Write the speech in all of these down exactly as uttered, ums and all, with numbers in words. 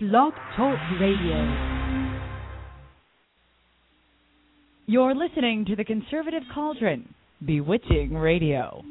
Blog Talk Radio. You're listening to the Conservative Cauldron, Bewitching Radio.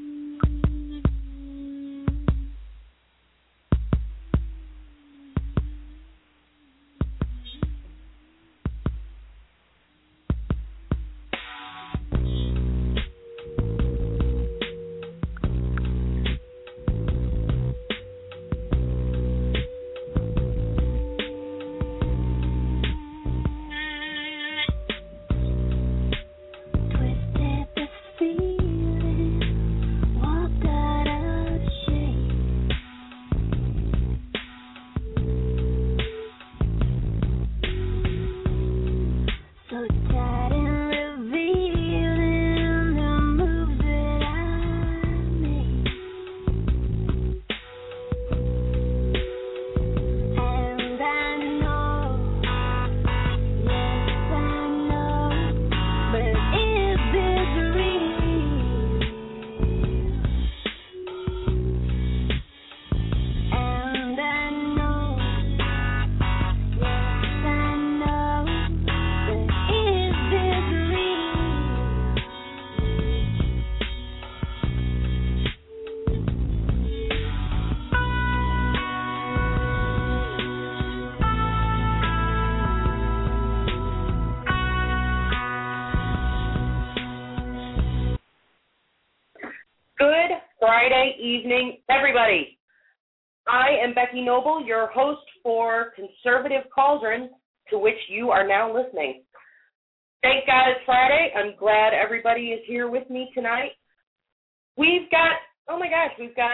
Friday evening, everybody. I am Becky Noble, your host for Conservative Cauldron, to which you are now listening. Thank God it's Friday. I'm glad everybody is here with me tonight. We've got, oh my gosh, we've got,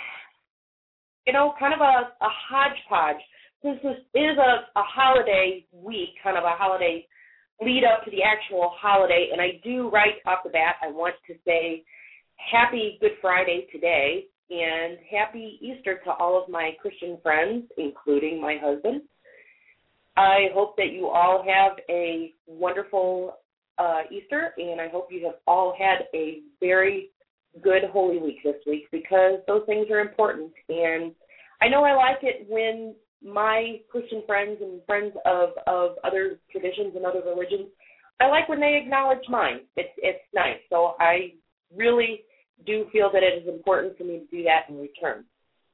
you know, kind of a, a hodgepodge. Since this is a, a holiday week, kind of a holiday lead up to the actual holiday, and I do right off the bat, I want to say Happy Good Friday today, and Happy Easter to all of my Christian friends, including my husband. I hope that you all have a wonderful uh, Easter, and I hope you have all had a very good Holy Week this week, because those things are important. And I know I like it when my Christian friends and friends of, of other traditions and other religions, I like when they acknowledge mine. It's, it's nice. So I really do feel that it is important for me to do that in return.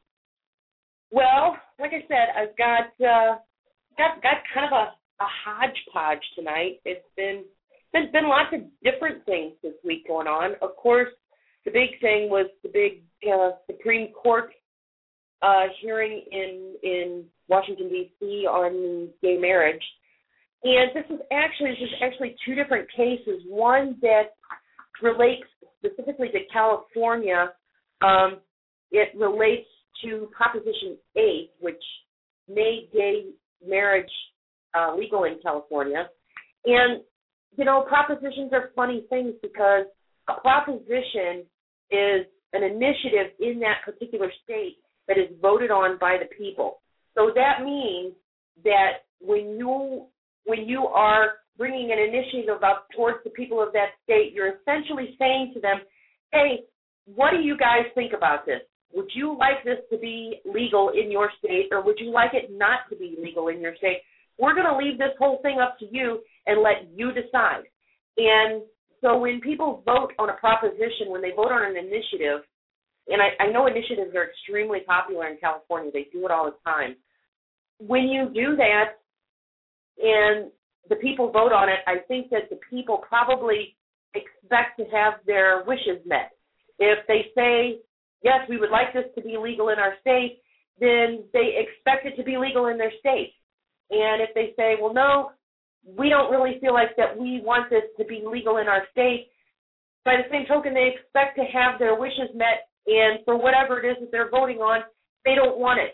Well, like I said, I've got uh, got got kind of a, a hodgepodge tonight. It's been there's been lots of different things this week going on. Of course, the big thing was the big uh, Supreme Court uh, hearing in in Washington D C on gay marriage, and this is actually this is actually two different cases. One that relates specifically to California. Um, it relates to Proposition eight, which made gay marriage uh, legal in California. And, you know, propositions are funny things, because a proposition is an initiative in that particular state that is voted on by the people. So that means that when you when you are bringing an initiative up towards the people of that state, you're essentially saying to them, hey, what do you guys think about this? Would you like this to be legal in your state, or would you like it not to be legal in your state? We're going to leave this whole thing up to you and let you decide. And so when people vote on a proposition, when they vote on an initiative, and I, I know initiatives are extremely popular in California. They do it all the time. When you do that and the people vote on it, I think that the people probably expect to have their wishes met. If they say, yes, we would like this to be legal in our state, then they expect it to be legal in their state. And if they say, well, no, we don't really feel like that we want this to be legal in our state, by the same token, they expect to have their wishes met, and for whatever it is that they're voting on, they don't want it.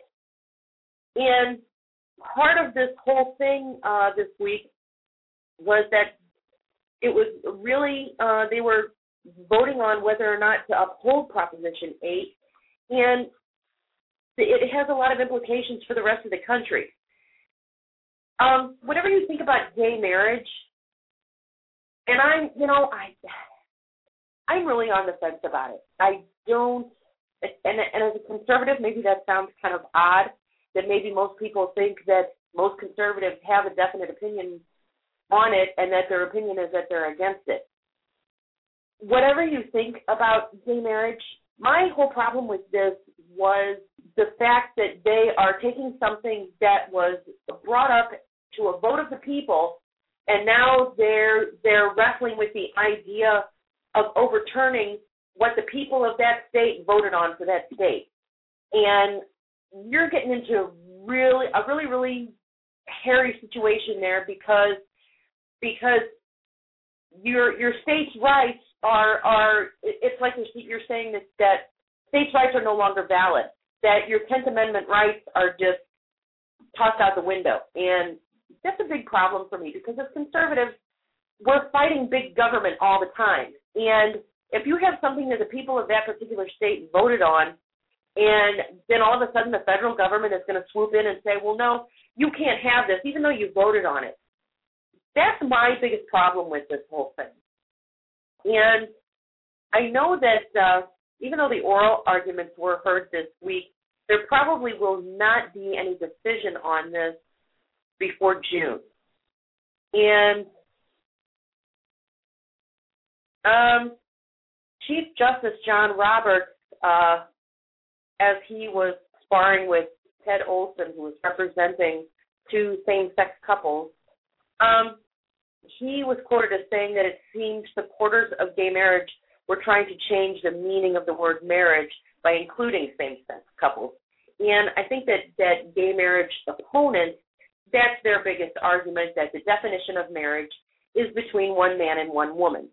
And part of this whole thing uh, this week was that it was really, uh, they were voting on whether or not to uphold Proposition eight, and it has a lot of implications for the rest of the country. Um, whenever you think about gay marriage, and I'm, you know, I, I'm really on the fence about it. I don't, and, and as a conservative, maybe that sounds kind of odd, that maybe most people think that most conservatives have a definite opinion on it, and that their opinion is that they're against it. Whatever you think about gay marriage, my whole problem with this was the fact that they are taking something that was brought up to a vote of the people, and now they're they're wrestling with the idea of overturning what the people of that state voted on for that state. And you're getting into really a really, really hairy situation there because because your your state's rights are are it's like you're saying that, that states' rights are no longer valid, that your tenth Amendment rights are just tossed out the window. And that's a big problem for me because as conservatives, we're fighting big government all the time. And if you have something that the people of that particular state voted on, and then all of a sudden the federal government is going to swoop in and say, well, no, you can't have this, even though you voted on it. That's my biggest problem with this whole thing. And I know that uh, even though the oral arguments were heard this week, there probably will not be any decision on this before June. And um, Chief Justice John Roberts, uh, as he was sparring with Ted Olson, who was representing two same-sex couples, um, he was quoted as saying that it seemed supporters of gay marriage were trying to change the meaning of the word marriage by including same-sex couples. And I think that, that gay marriage opponents, that's their biggest argument, that the definition of marriage is between one man and one woman.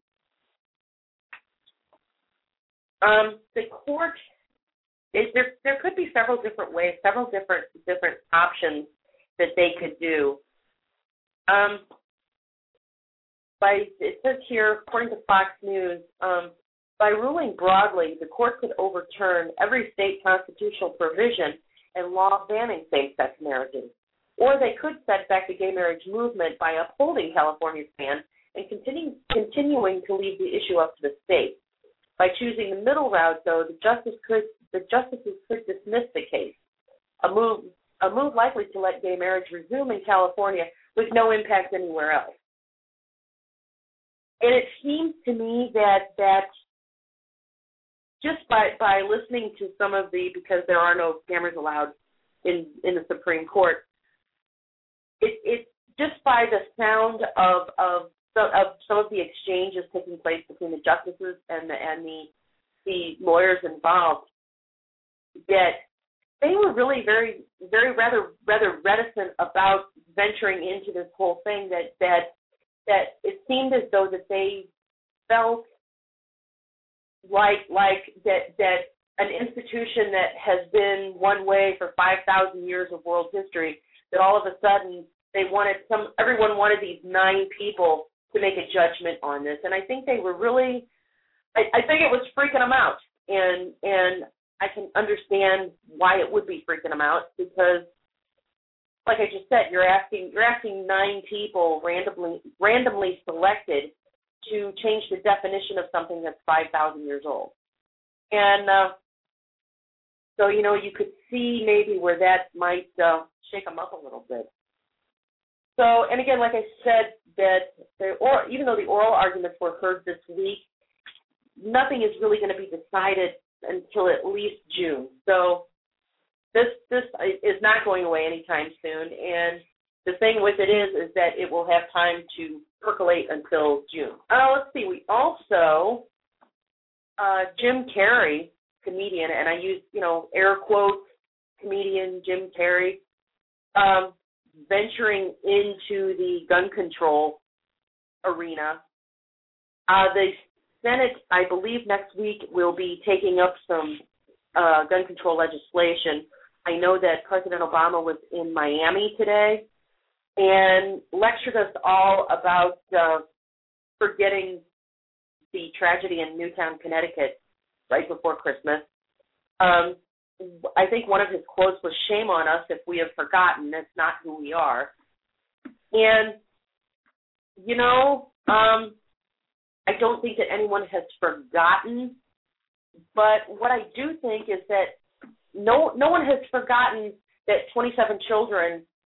Um, the court, is, there there could be several different ways, several different different options that they could do. Um, by it says here, according to Fox News, um, by ruling broadly, the court could overturn every state constitutional provision and law banning same-sex marriages. Or they could set back the gay marriage movement by upholding California's ban and continue, continuing to leave the issue up to the state. By choosing the middle route, though, the justice could the justices could dismiss the case, a move a move likely to let gay marriage resume in California with no impact anywhere else. And it seems to me that that just by by listening to some of the, because there are no cameras allowed in, in the Supreme Court, it it just by the sound of of of some of the exchanges taking place between the justices and the and the the lawyers involved, that they were really very very rather rather reticent about venturing into this whole thing. That that that it seemed as though that they felt like like that that an institution that has been one way for five thousand years of world history, that all of a sudden they wanted some everyone wanted these nine people to make a judgment on this. And I think they were really, I, I think it was freaking them out. And and I can understand why it would be freaking them out, because, like I just said, you're asking you're asking nine people randomly randomly selected to change the definition of something that's five thousand years old. And uh, so, you know, you could see maybe where that might uh, shake them up a little bit. So, and again, like I said, that the or even though the oral arguments were heard this week, nothing is really going to be decided until at least June. So this this is not going away anytime soon. And the thing with it is, is that it will have time to percolate until June. Uh, let's see. We also uh, Jim Carrey, comedian, and I use you know air quotes, comedian Jim Carrey. Um, venturing into the gun control arena. Uh, the Senate, I believe next week, will be taking up some uh, gun control legislation. I know that President Obama was in Miami today and lectured us all about uh, forgetting the tragedy in Newtown, Connecticut right before Christmas. Um, I think one of his quotes was, "Shame on us if we have forgotten. That's not who we are." And, you know, um, I don't think that anyone has forgotten, but what I do think is that no no one has forgotten that twenty-seven children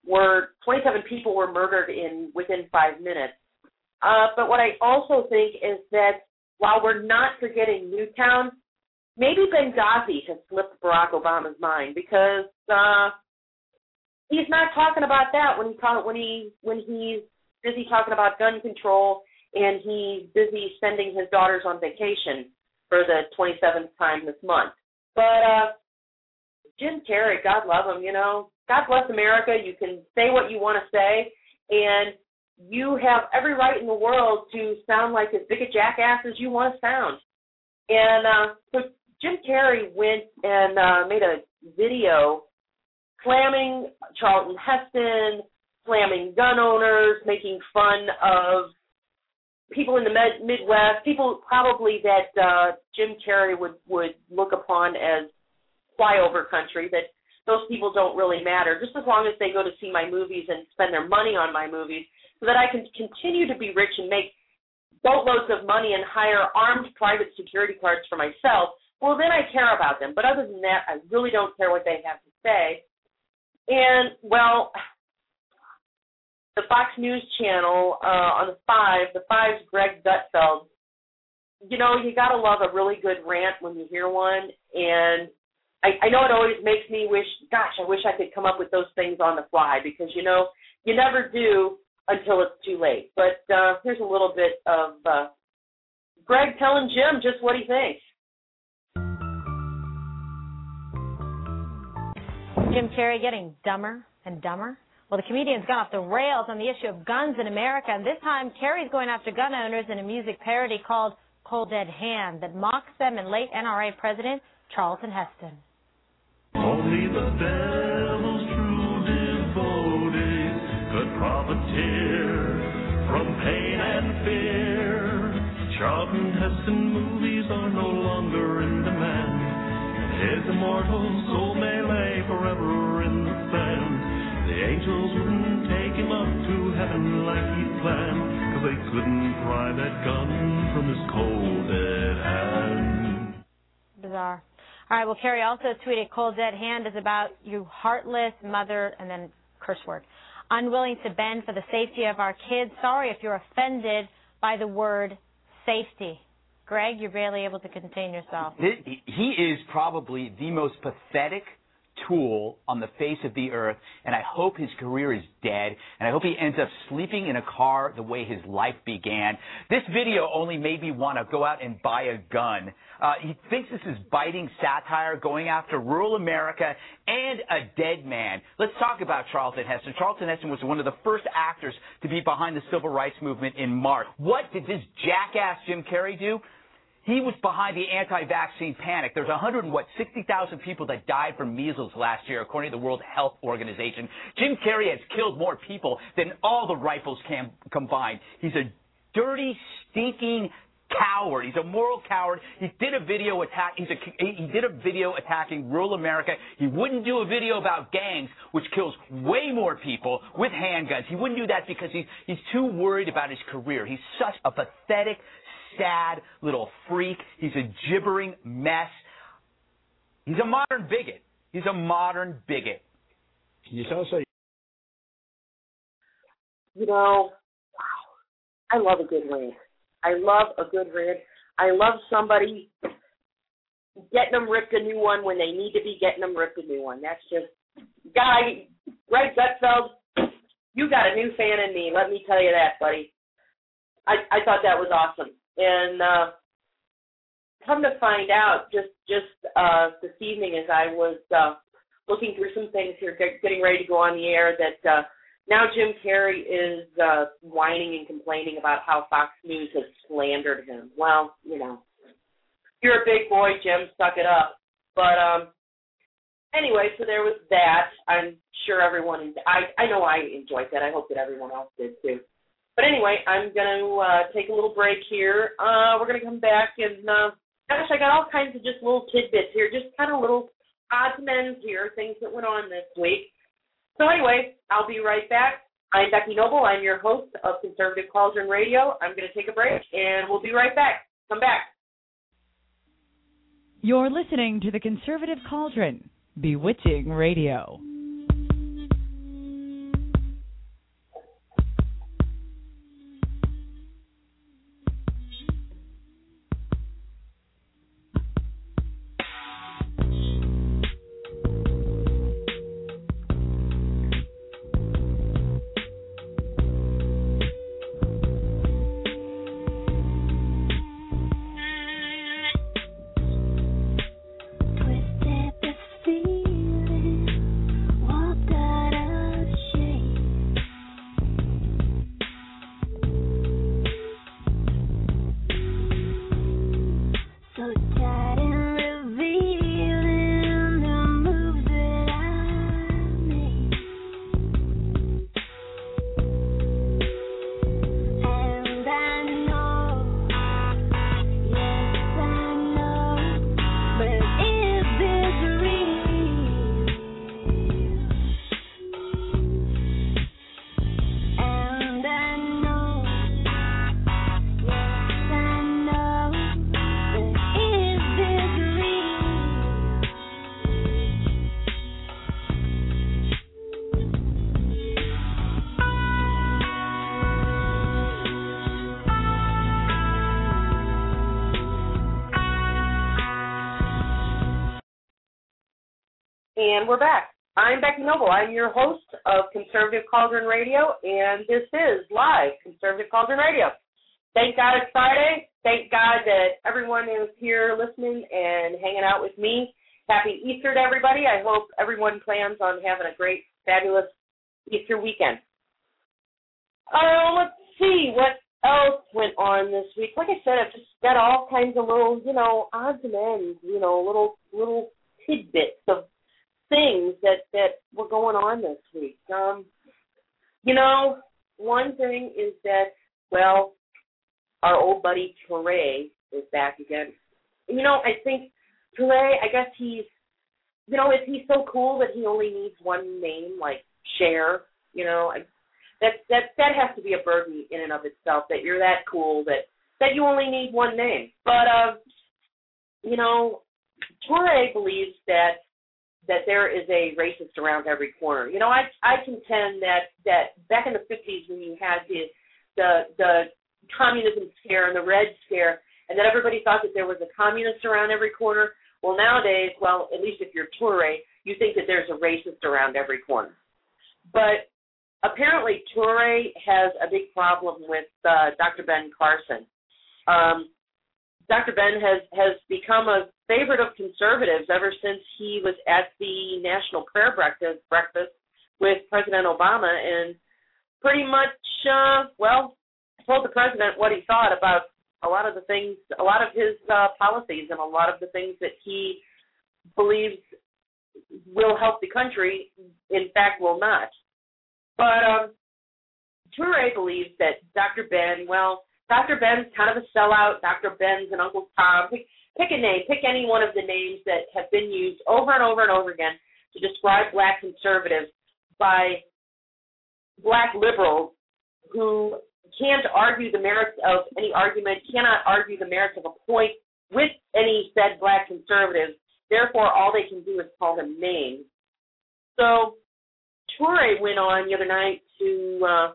were twenty-seven people were murdered in within five minutes. Uh, but what I also think is that while we're not forgetting Newtown, maybe Benghazi has slipped Barack Obama's mind, because uh, he's not talking about that when he talk, when he when he's busy talking about gun control, and he's busy sending his daughters on vacation for the twenty-seventh time this month. But uh, Jim Carrey, God love him, you know. God bless America. You can say what you want to say, and you have every right in the world to sound like as big a jackass as you want to sound. And uh, so Jim Carrey went and uh, made a video slamming Charlton Heston, slamming gun owners, making fun of people in the med- Midwest, people probably that uh, Jim Carrey would, would look upon as flyover country, that those people don't really matter, just as long as they go to see my movies and spend their money on my movies, so that I can continue to be rich and make boatloads of money and hire armed private security guards for myself. Well, then I care about them. But other than that, I really don't care what they have to say. And, well, the Fox News channel uh, on the five, the five's Greg Gutfeld, you know, you got to love a really good rant when you hear one. And I, I know it always makes me wish, gosh, I wish I could come up with those things on the fly, because, you know, you never do until it's too late. But uh, here's a little bit of uh, Greg telling Jim just what he thinks. Jim Carrey getting dumber and dumber? Well, the comedian's gone off the rails on the issue of guns in America, and this time Carrey's going after gun owners in a music parody called Cold Dead Hand that mocks them and late N R A President Charlton Heston. Only the devil's true devoted could profiteer from pain and fear. Charlton Heston movies are no longer in demand. His immortal soul may lay forever in the sand. The angels wouldn't take him up to heaven like he planned, 'cause they couldn't pry that gun from his cold dead hand. Bizarre. All right, well, Carrey also tweeted, Cold Dead Hand is about you heartless mother, and then curse word, unwilling to bend for the safety of our kids. Sorry if you're offended by the word safety. Greg, you're barely able to contain yourself. He, he is probably the most pathetic tool on the face of the earth, and I hope his career is dead, and I hope he ends up sleeping in a car the way his life began. This video only made me want to go out and buy a gun. Uh, he thinks this is biting satire, going after rural America and a dead man. Let's talk about Charlton Heston. Charlton Heston was one of the first actors to be behind the civil rights movement in March. What did this jackass Jim Carrey do? He was behind the anti-vaccine panic. There's one hundred, what, sixty thousand people that died from measles last year, according to the World Health Organization. Jim Carrey has killed more people than all the rifles can combined. He's a dirty, stinking coward. He's a moral coward. He did a video attack. He's a, he did a video attacking rural America. He wouldn't do a video about gangs, which kills way more people with handguns. He wouldn't do that because he's he's too worried about his career. He's such a pathetic, sad little freak. He's a gibbering mess. He's a modern bigot. He's a modern bigot. Can you tell us how you... You know, wow, I love a good rant. I love a good rant. I love somebody getting them ripped a new one when they need to be getting them ripped a new one. That's just, guy, Greg Gutfeld, you got a new fan in me. Let me tell you that, buddy. I, I thought that was awesome. And uh, come to find out, just just uh, this evening as I was uh, looking through some things here, get, getting ready to go on the air, that uh, now Jim Carrey is uh, whining and complaining about how Fox News has slandered him. Well, you know, you're a big boy, Jim, suck it up. But um, anyway, so there was that. I'm sure everyone, I, I know I enjoyed that. I hope that everyone else did too. But anyway, I'm going to uh, take a little break here. Uh, we're going to come back, and uh, gosh, I got all kinds of just little tidbits here, just kind of little odds and ends here, things that went on this week. So anyway, I'll be right back. I'm Becky Noble. I'm your host of Conservative Cauldron Radio. I'm going to take a break, and we'll be right back. Come back. You're listening to the Conservative Cauldron, Bewitching Radio. And we're back. I'm Becky Noble. I'm your host of Conservative Cauldron Radio, and this is live Conservative Cauldron Radio. Thank God it's Friday. Thank God that everyone is here listening and hanging out with me. Happy Easter to everybody. I hope everyone plans on having a great, fabulous Easter weekend. Uh, let's see what else went on this week. Like I said, I've just got all kinds of little, you know, odds and ends, you know, little little tidbits of things that, that were going on this week. Um, you know, one thing is that, well, our old buddy Touré is back again. You know, I think Touré, I guess he's, you know, is he so cool that he only needs one name, like Cher? You know, I, that that that has to be a burden in and of itself, that you're that cool that, that you only need one name. But, uh, you know, Touré believes that that there is a racist around every corner. You know, I I contend that, that back in the fifties when you had the the the communism scare and the Red Scare, and that everybody thought that there was a communist around every corner, well, nowadays, well, at least if you're Touré, you think that there's a racist around every corner. But apparently Touré has a big problem with uh, Doctor Ben Carson. Um, Doctor Ben has, has become a favorite of conservatives ever since he was at the National Prayer Breakfast, breakfast with President Obama, and pretty much, uh, well, told the president what he thought about a lot of the things, a lot of his uh, policies and a lot of the things that he believes will help the country, in fact, will not. But um, Touré believes that Doctor Ben, well, Doctor Ben's kind of a sellout. Doctor Ben's and Uncle Tom. Pick, pick a name. Pick any one of the names that have been used over and over and over again to describe black conservatives by black liberals who can't argue the merits of any argument, cannot argue the merits of a point with any said black conservatives. Therefore, all they can do is call them names. So Touré went on the other night to uh,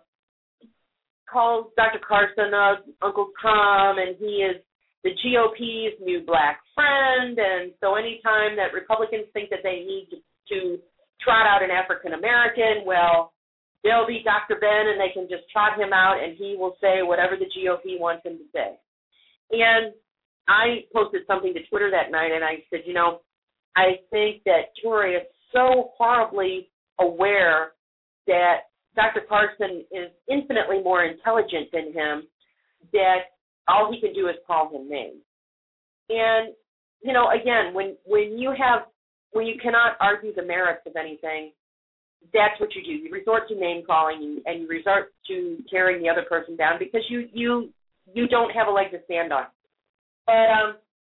call Doctor Carson uh, Uncle Tom, and he is the G O P's new black friend. And so anytime that Republicans think that they need to, to trot out an African American, well, they'll be Doctor Ben, and they can just trot him out, and he will say whatever the G O P wants him to say. And I posted something to Twitter that night, and I said, you know, I think that Touré is so horribly aware that Doctor Carson is infinitely more intelligent than him, that all he can do is call him names. And, you know, again, when, when you have, when you cannot argue the merits of anything, that's what you do. You resort to name calling, and you resort to tearing the other person down because you you you don't have a leg to stand on. But um,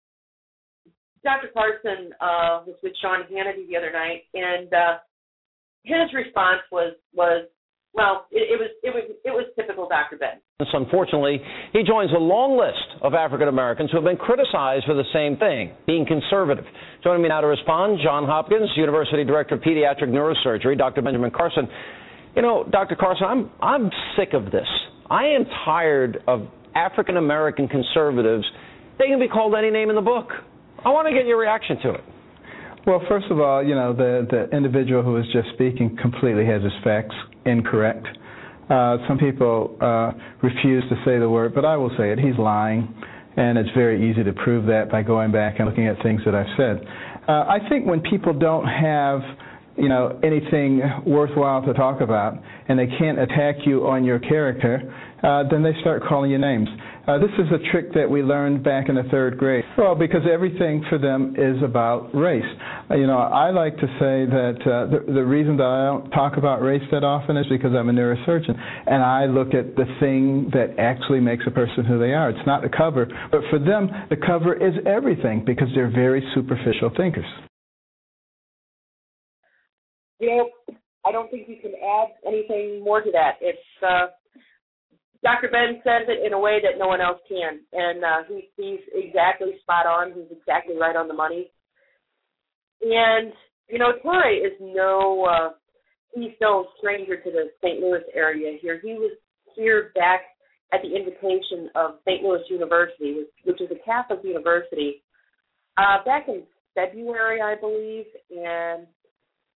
Doctor Carson uh, was with Sean Hannity the other night, and uh, his response was was well, it, it was it was it was typical Doctor Ben. Unfortunately, he joins a long list of African Americans who have been criticized for the same thing, being conservative. Joining me now to respond, Johns Hopkins University Director of Pediatric Neurosurgery, Doctor Benjamin Carson. You know, Doctor Carson, I'm I'm sick of this. I am tired of African American conservatives. They can be called any name in the book. I want to get your reaction to it. Well, first of all, you know, the, the individual who was just speaking completely has his facts incorrect. Uh, some people uh, refuse to say the word, but I will say it. He's lying, and it's very easy to prove that by going back and looking at things that I've said. Uh, I think when people don't have, you know, anything worthwhile to talk about, and they can't attack you on your character, uh, then they start calling you names. Uh, this is a trick that we learned back in the third grade. Well, because everything for them is about race. Uh, you know, I like to say that uh, the, the reason that I don't talk about race that often is because I'm a neurosurgeon, and I look at the thing that actually makes a person who they are. It's not the cover, but for them, the cover is everything because they're very superficial thinkers. You know, I don't think you can add anything more to that. It's uh, Doctor Ben says it in a way that no one else can, and uh, he, he's exactly spot on. He's exactly right on the money. And, you know, Touré is no, uh, he's no stranger to the Saint Louis area here. He was here back at the invitation of Saint Louis University, which, which is a Catholic university, uh, back in February, I believe, and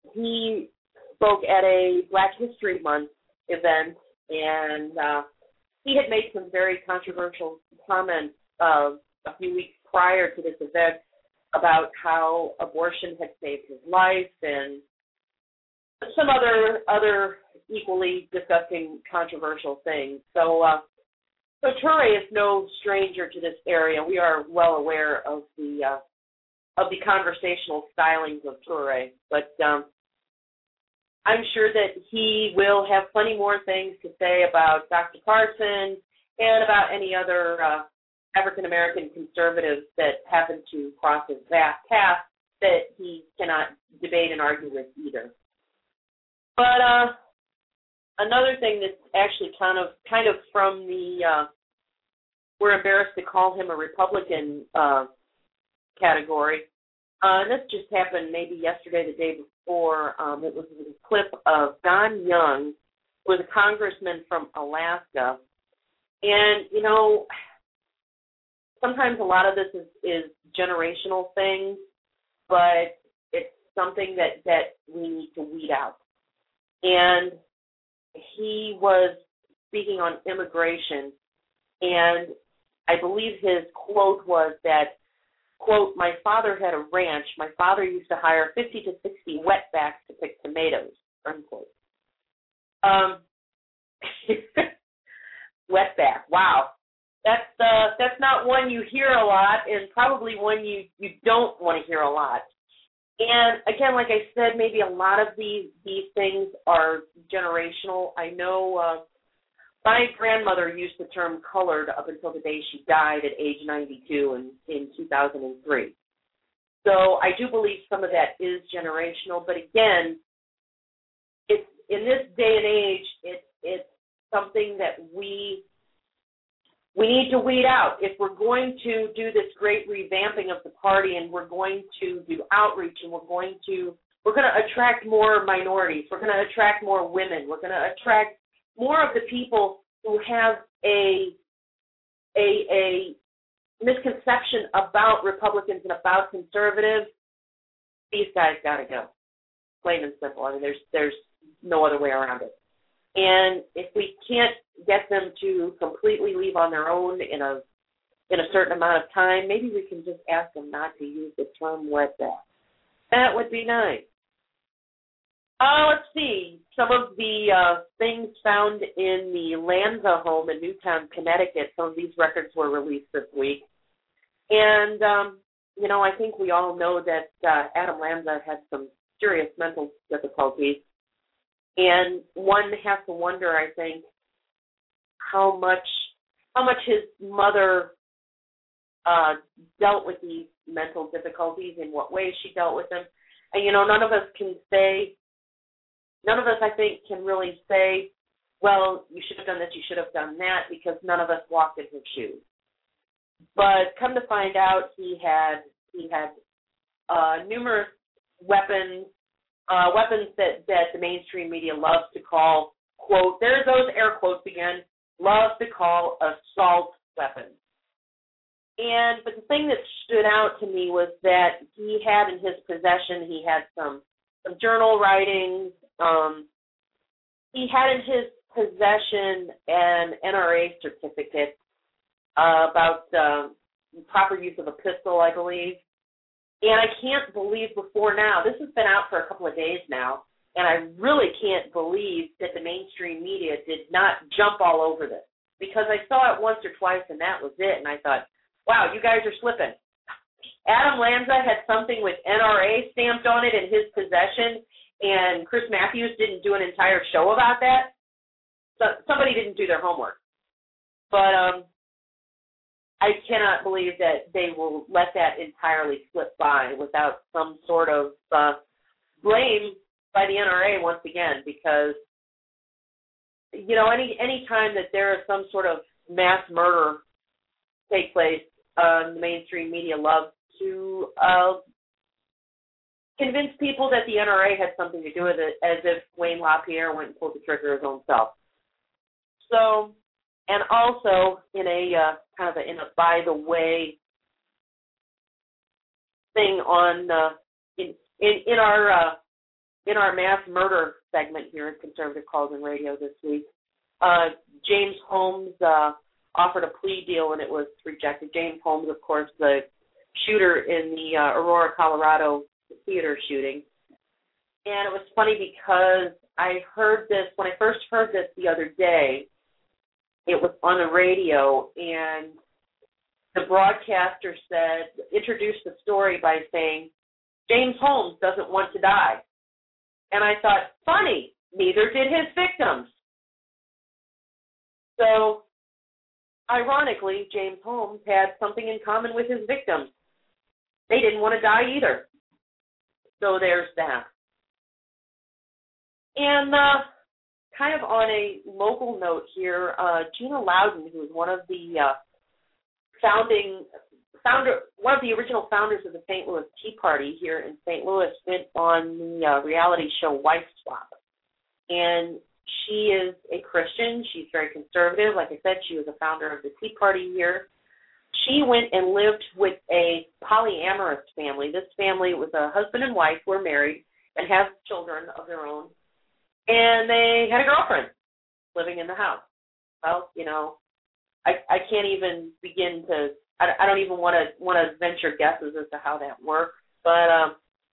he spoke at a Black History Month event, and uh, he had made some very controversial comments uh, a few weeks prior to this event about how abortion had saved his life and some other other equally disgusting, controversial things. So, uh, so Toure is no stranger to this area. We are well aware of the uh, of the conversational stylings of Toure, but um, I'm sure that he will have plenty more things to say about Doctor Carson and about any other uh, African-American conservatives that happen to cross his path that he cannot debate and argue with either. But uh, another thing that's actually kind of kind of from the uh, we're embarrassed to call him a Republican uh, category, uh, and this just happened maybe yesterday, the day before. Um, it was a clip of Don Young, who was a congressman from Alaska, and you know, sometimes a lot of this is, is generational things, but it's something that, that we need to weed out. And he was speaking on immigration, and I believe his quote was that, quote, "My father had a ranch. My father used to hire fifty to sixty wetbacks to pick tomatoes," unquote. Um, wetback, wow. That's uh, that's not one you hear a lot, and probably one you, you don't want to hear a lot. And again, like I said, maybe a lot of these these things are generational. I know uh, my grandmother used the term colored up until the day she died at age ninety-two in, in two thousand three. So I do believe some of that is generational. But again, it's in this day and age, it's it's something that we we need to weed out. If we're going to do this great revamping of the party, and we're going to do outreach, and we're going to we're going to attract more minorities, we're going to attract more women, we're going to attract more of the people who have a a a misconception about Republicans and about conservatives, these guys got to go, plain and simple. I mean, there's there's no other way around it. And if we can't get them to completely leave on their own in a in a certain amount of time, maybe we can just ask them not to use the term wetback. That would be nice. Uh, let's see. Some of the uh, things found in the Lanza home in Newtown, Connecticut, some of these records were released this week. And, um, you know, I think we all know that uh, Adam Lanza had some serious mental difficulties. And one has to wonder, I think, how much how much his mother uh, dealt with these mental difficulties, in what ways she dealt with them. And, you know, none of us can say, none of us, I think, can really say, well, you should have done this, you should have done that, because none of us walked in his shoes. But come to find out, he had he had uh, numerous weapons, Uh, weapons that, that the mainstream media loves to call, quote, there's those air quotes again, loves to call assault weapons. And, but the thing that stood out to me was that he had in his possession, he had some, some journal writings, um, he had in his possession an N R A certificate uh, about uh, proper use of a pistol, I believe. And I can't believe before now, this has been out for a couple of days now, and I really can't believe that the mainstream media did not jump all over this, because I saw it once or twice and that was it, and I thought, wow, you guys are slipping. Adam Lanza had something with N R A stamped on it in his possession, and Chris Matthews didn't do an entire show about that. So somebody didn't do their homework. But um, I cannot believe that they will let that entirely slip by without some sort of uh, blame by the N R A once again, because, you know, any any time that there is some sort of mass murder take place, uh, the mainstream media loves to uh, convince people that the N R A had something to do with it, as if Wayne LaPierre went and pulled the trigger his own self. So, and also in a uh, kind of a, in a by the way thing on uh, in, in in our uh, in our mass murder segment here at Conservative Cauldron Radio this week, uh, James Holmes uh, offered a plea deal and it was rejected. James Holmes, of course, the shooter in the uh, Aurora, Colorado theater shooting. And it was funny because I heard this, when I first heard this the other day, it was on the radio, and the broadcaster said, introduced the story by saying, James Holmes doesn't want to die. And I thought, funny, neither did his victims. So, ironically, James Holmes had something in common with his victims. They didn't want to die either. So there's that. And uh, kind of on a local note here, uh, Gina Loudon, who is one of the uh, founding founder, one of the original founders of the Saint Louis Tea Party here in Saint Louis, went on the uh, reality show Wife Swap. And she is a Christian. She's very conservative. Like I said, she was a founder of the Tea Party here. She went and lived with a polyamorous family. This family was a husband and wife who were married and have children of their own. And they had a girlfriend living in the house. Well, you know, I I can't even begin to, I, I don't even want to want to venture guesses as to how that works. But um,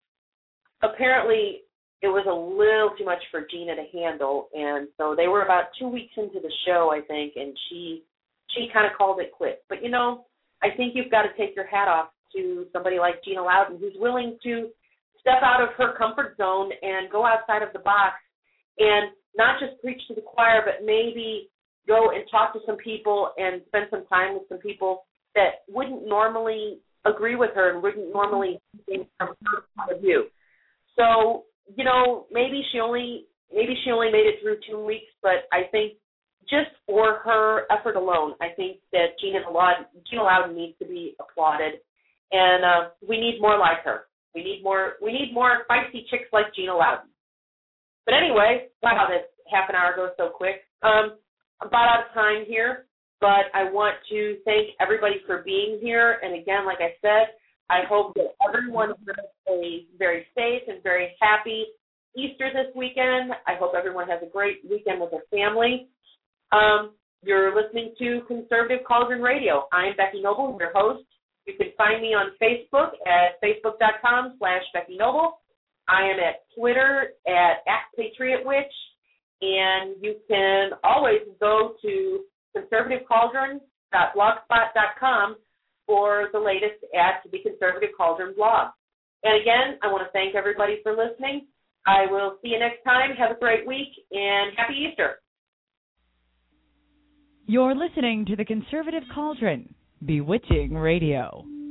apparently it was a little too much for Gina to handle. And so they were about two weeks into the show, I think, and she she kind of called it quits. But, you know, I think you've got to take your hat off to somebody like Gina Loudon, who's willing to step out of her comfort zone and go outside of the box and not just preach to the choir, but maybe go and talk to some people and spend some time with some people that wouldn't normally agree with her and wouldn't normally think from her point of view. So, you know, maybe she only maybe she only made it through two weeks, but I think just for her effort alone, I think that Gina Loudon, Gina Loudon needs to be applauded, and uh, we need more like her. We need more. We need more feisty chicks like Gina Loudon. But anyway, wow, this half an hour goes so quick. Um, I'm about out of time here, but I want to thank everybody for being here. And again, like I said, I hope that everyone has a very safe and very happy Easter this weekend. I hope everyone has a great weekend with their family. Um, you're listening to Conservative Cauldron Radio. I'm Becky Noble, your host. You can find me on Facebook at facebook.com slash Becky Noble. I am at Twitter at, at PatriotWitch, and you can always go to conservative cauldron dot blogspot dot com for the latest add to the Conservative Cauldron blog. And again, I want to thank everybody for listening. I will see you next time. Have a great week, and happy Easter. You're listening to the Conservative Cauldron, Bewitching Radio.